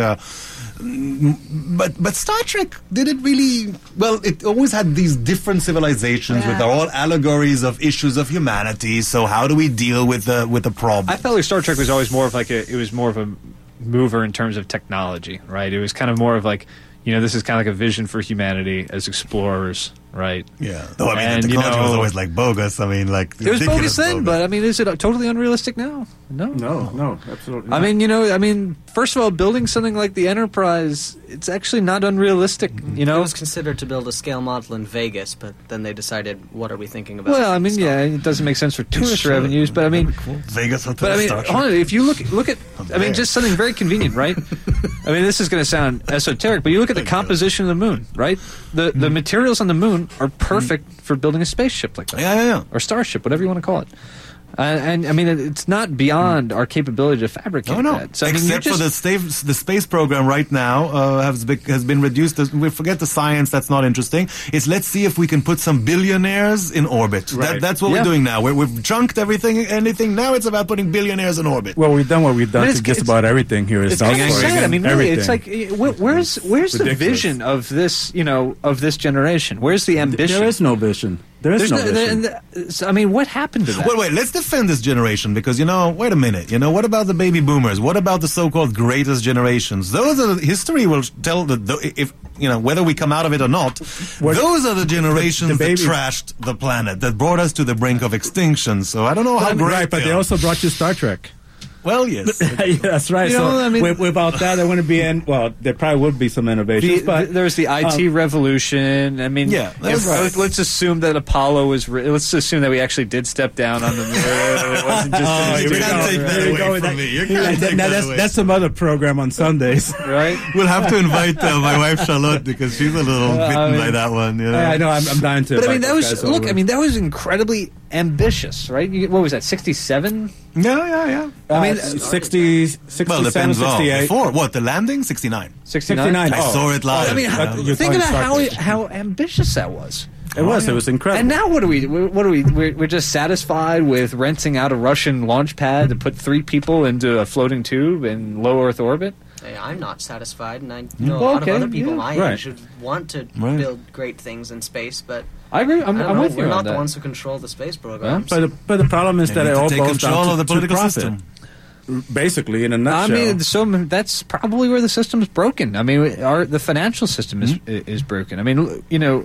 but Star Trek, did it really, it always had these different civilizations with all allegories of issues of humanity. So how do we deal with the problem? I felt like Star Trek was always more of it was more of a mover in terms of technology, right? It was kind of more of this is kind of like a vision for humanity as explorers, right? Yeah. Though, the technology was always bogus. It was bogus then, but is it totally unrealistic now? No, absolutely not. First of all, building something like the Enterprise, it's actually not unrealistic, It was considered to build a scale model in Vegas, but then they decided, what are we thinking about? Well, it doesn't make sense for tourist revenues, but cool. Vegas Hotel Star Trek. Honestly, if you look at, just something very convenient, right? This is going to sound esoteric, but you look at the composition of the moon, right? The materials on the moon are perfect for building a spaceship like that. Yeah. Or starship, whatever you want to call it. It's not beyond our capability to fabricate that. So, except for the space program right now has been reduced. We forget the science, that's not interesting. It's let's see if we can put some billionaires in orbit. Right. That's what we're doing now. We've chunked anything. Now it's about putting billionaires in orbit. Well, we've done what we've done to just about everything here. It's kind of sad. Really, it's like, where's the vision of this, of this generation? Where's the ambition? There is no vision. There's no vision. I mean, what happened to that? Well, wait, let's defend this generation because, wait a minute. What about the baby boomers? What about the so-called greatest generations? Those are history will tell if whether we come out of it or not. Those are the generations that trashed the planet, that brought us to the brink of extinction. So I don't know how great. Right, but they also brought you Star Trek. Well, yes. Yeah, that's right. Without that, there wouldn't be there probably would be some innovations. But there's the IT revolution. I mean, let's assume that Apollo was. Let's assume that we actually did step down on the moon. It wasn't just. You can't take that away from me. You can't take that away. That's some other program on Sundays, right? We'll have to invite my wife Charlotte because she's a little bitten by that one. I know. I'm dying to. But I mean, that was that was incredibly ambitious, right? What was that? 67. Yeah. I mean, 60, 67, well, depends 68. Before what? The landing? 69. 69. I saw it live. I mean, think about how ambitious that was. It was incredible. And now what are we? We're just satisfied with renting out a Russian launch pad to put 3 people into a floating tube in low Earth orbit. Hey, I'm not satisfied, and I know a lot of other people my age who want to build great things in space, but I agree. I'm with you. We're not the ones who control the space program. But the problem is that it all boils down of the political profit. system. Basically, in a nutshell. I mean, so that's probably where the system's broken. I mean, the financial system is broken. I mean,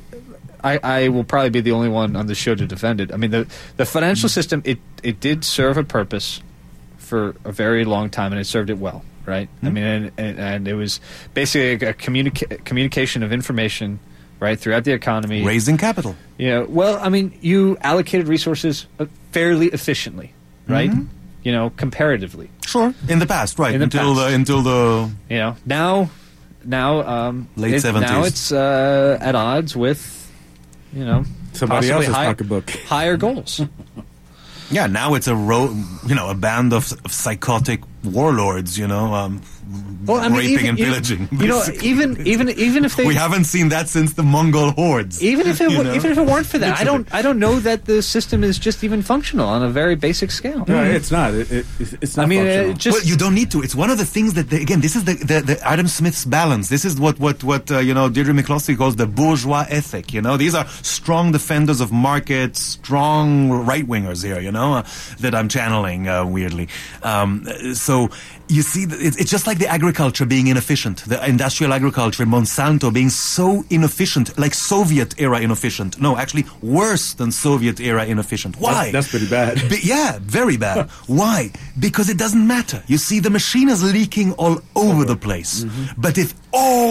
I will probably be the only one on the show to defend it. I mean, the financial system it did serve a purpose for a very long time, and it served it well. Right. I mean, and it was basically a communication of information, right, throughout the economy, raising capital. Well, I mean, you allocated resources fairly efficiently, right? Comparatively. Sure. In the past, right? Until the now late 70s. Now it's at odds with somebody else's pocketbook, higher goals. Yeah, now it's a band of psychotic warlords, raping and pillaging. Even if they, we haven't seen that since the Mongol hordes. Even if it weren't for that, I don't know that the system is just even functional on a very basic scale. No, it's not. It's not. I mean, well, you don't need to. It's one of the things that this is the Adam Smith's balance. This is what Deirdre McCloskey calls the bourgeois ethic. These are strong defenders of markets, strong right wingers here. That I'm channeling weirdly. So you see, it's just like the agriculture being inefficient, the industrial agriculture, Monsanto being so inefficient, like Soviet-era inefficient. No, actually worse than Soviet-era inefficient. Why? That's pretty bad. Yeah, very bad. Why? Because it doesn't matter. You see, the machine is leaking all over the place. Mm-hmm. But if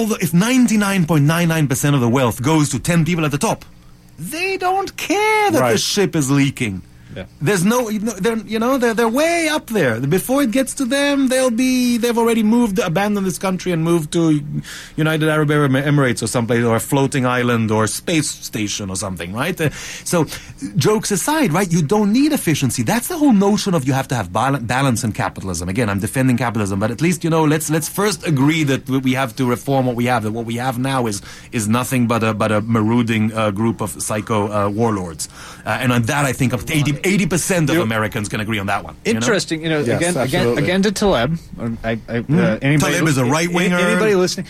99.99% of the wealth goes to 10 people at the top, they don't care that the ship is leaking. Yeah. There's they're way up there. Before it gets to them, they've already abandoned this country and moved to United Arab Emirates or someplace, or a floating island or space station or something, right? So, jokes aside, right? You don't need efficiency. That's the whole notion of you have to have balance in capitalism. Again, I'm defending capitalism, but at least let's first agree that we have to reform what we have. That what we have now is nothing but a marauding group of psycho warlords, and on that I think of 80% of Americans can agree on that one. Interesting, again to Taleb. Taleb is a right winger. Anybody listening?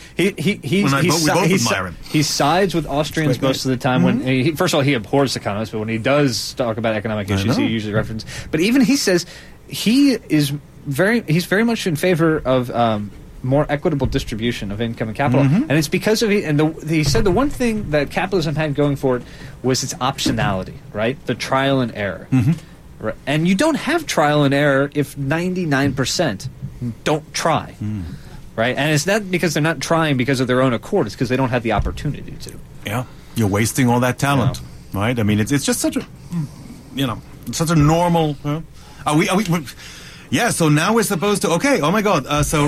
He sides with Austrians most of the time. When first of all, he abhors economists, but when he does talk about economic issues, he usually references. But even he says he's very much in favor of more equitable distribution of income and capital, and it's because of he said the one thing that capitalism had going for it was its optionality, right? The trial and error, right? And you don't have trial and error if 99% don't try, right? And it's not because they're not trying because of their own accord; it's because they don't have the opportunity to. Yeah, you're wasting all that talent, right? I mean, it's just such a such a normal. Are we? Yeah, so now we're supposed to. Okay, oh my God.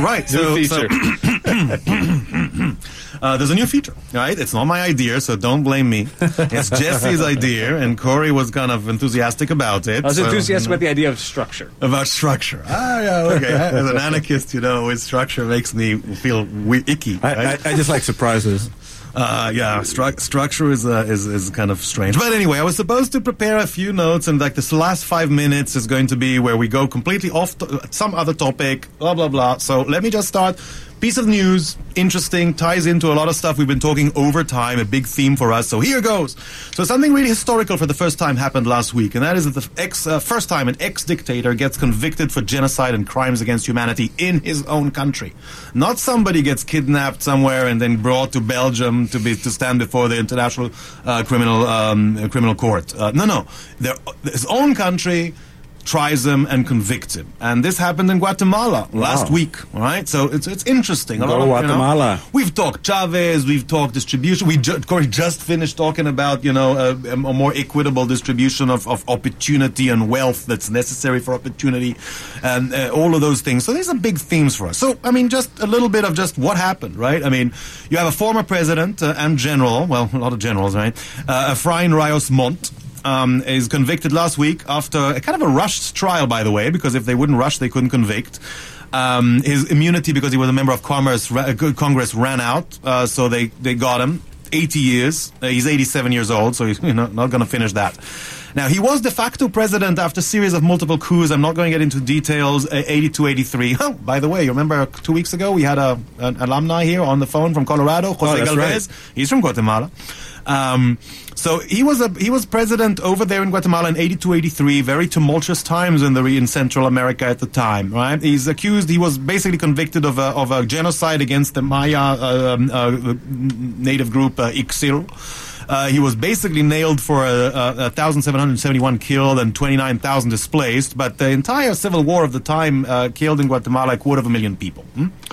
There's a new feature, right? It's not my idea, so don't blame me. It's Jesse's idea, and Corey was kind of enthusiastic about it. I was enthusiastic about the idea of structure. About structure. Okay. As an anarchist, with structure makes me feel icky. Right? I just like surprises. Structure is kind of strange. But anyway, I was supposed to prepare a few notes, and this last 5 minutes is going to be where we go completely off some other topic, blah, blah, blah. So let me just start Piece of news, interesting, ties into a lot of stuff we've been talking over time, a big theme for us. So here goes. So something really historical for the first time happened last week, and that is that the first time an ex-dictator gets convicted for genocide and crimes against humanity in his own country. Not somebody gets kidnapped somewhere and then brought to Belgium to stand before the International Criminal Court. No. His own country tries him and convicts him, and this happened in Guatemala last week. All right, so it's interesting. Guatemala. We've talked Chavez, we've talked distribution. Corey just finished talking about a more equitable distribution of opportunity and wealth that's necessary for opportunity, and all of those things. So these are big themes for us. So I mean, just a little bit of just what happened, right? I mean, you have a former president and general, well, a lot of generals, right? Efrain Reyes Montt. Is convicted last week after a kind of a rushed trial, by the way, because if they wouldn't rush, they couldn't convict. His immunity, because he was a member of Congress, ran out, so they got him 80 years. He's 87 years old, so he's not going to finish that. Now, he was de facto president after a series of multiple coups. I'm not going to get into details. 82, 83. Oh, by the way, you remember 2 weeks ago we had an alumni here on the phone from Colorado, Jose Galvez. Right. He's from Guatemala. So he was president over there in Guatemala in 82, 83, very tumultuous times in Central America at the time, right? He was basically convicted of a genocide against the Maya native group Ixil. He was basically nailed for 1,771 killed and 29,000 displaced, but the entire civil war of the time killed in Guatemala 250,000 people.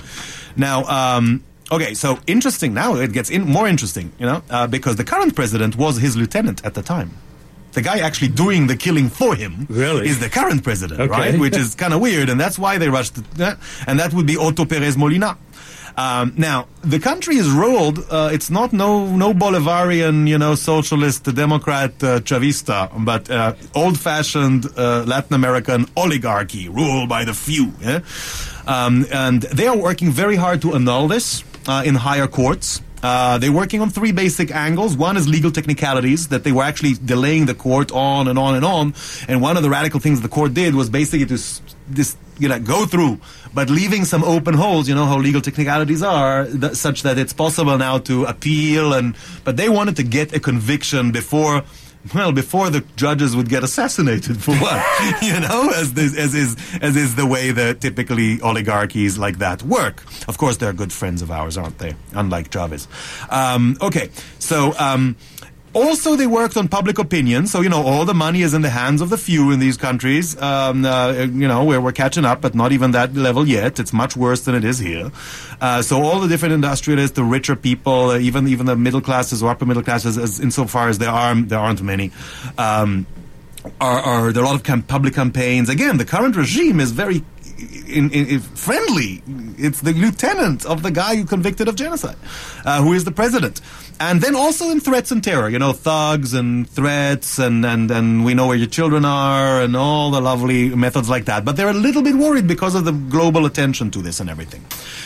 Now, okay, so interesting. Now it gets more interesting, because the current president was his lieutenant at the time. The guy actually doing the killing for him is the current president, right? Which is kind of weird, and that's why they rushed. And that would be Otto Perez Molina. Now, the country is ruled, it's not no Bolivarian, socialist, Democrat, Chavista, but old-fashioned Latin American oligarchy ruled by the few. Yeah? And they are working very hard to annul this in higher courts. They're working on three basic angles. One is legal technicalities, that they were actually delaying the court on and on and on. And one of the radical things the court did was basically to go through, but leaving some open holes. You know how legal technicalities are, such that it's possible now to appeal. But they wanted to get a conviction before the judges would get assassinated, for one, as is the way that typically oligarchies like that work. Of course, they're good friends of ours, aren't they? Unlike Chavez. Okay, so also they worked on public opinion. So, all the money is in the hands of the few in these countries, where we're catching up, but not even that level yet. It's much worse than it is here. So all the different industrialists, the richer people, even the middle classes or upper middle classes, insofar as there aren't many, there are a lot of public campaigns. Again, the current regime is very friendly. It's the lieutenant of the guy who convicted of genocide, who is the president. And then also in threats and terror, thugs and threats and we know where your children are and all the lovely methods like that. But they're a little bit worried because of the global attention to this and everything.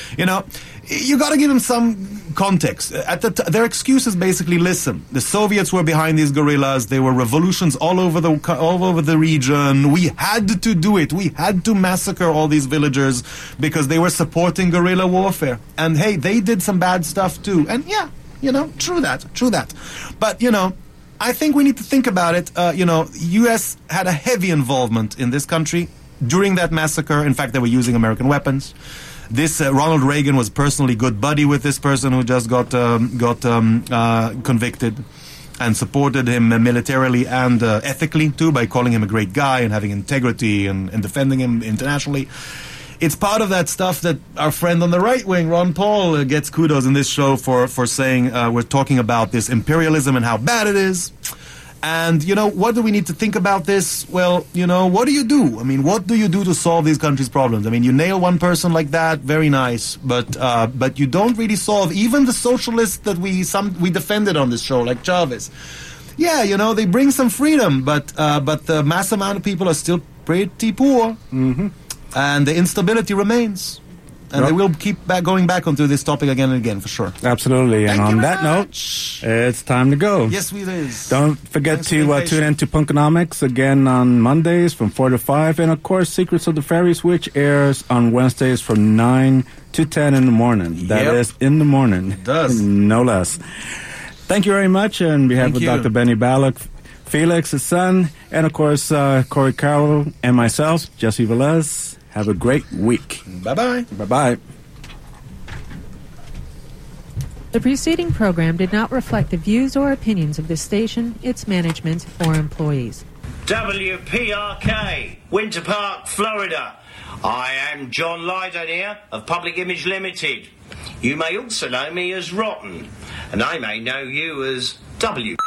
You got to give them some context. Their excuse is basically, listen, the Soviets were behind these guerrillas. There were revolutions all over the region. We had to do it. We had to massacre all these villagers because they were supporting guerrilla warfare. And hey, they did some bad stuff too. And yeah, true that. But, I think we need to think about it. U.S. had a heavy involvement in this country during that massacre. In fact, they were using American weapons. This Ronald Reagan was personally good buddy with this person who just got convicted, and supported him militarily and ethically too, by calling him a great guy and having integrity and defending him internationally. It's part of that stuff that our friend on the right wing, Ron Paul, gets kudos in this show for saying we're talking about this imperialism and how bad it is. And, what do we need to think about this? Well, what do you do? I mean, what do you do to solve these countries' problems? I mean, you nail one person like that, very nice. But you don't really solve even the socialists that we defended on this show, like Chavez. Yeah, they bring some freedom, but the mass amount of people are still pretty poor. Mm-hmm. And the instability remains. And they will keep going back onto this topic again and again, for sure. Absolutely. And on that note, it's time to go. Yes, it is. Don't forget to tune in to Punkonomics again on Mondays from 4 to 5. And, of course, Secrets of the Fairies, which airs on Wednesdays from 9 to 10 in the morning. That is in the morning. It does. No less. Thank you very much. And we have with Dr. Benny Balak, Felix, his son, and, of course, Corey Carroll and myself, Jesse Velez. Have a great week. Bye-bye. Bye-bye. The preceding program did not reflect the views or opinions of this station, its management, or employees. WPRK, Winter Park, Florida. I am John Lydon here of Public Image Limited. You may also know me as Rotten, and I may know you as W.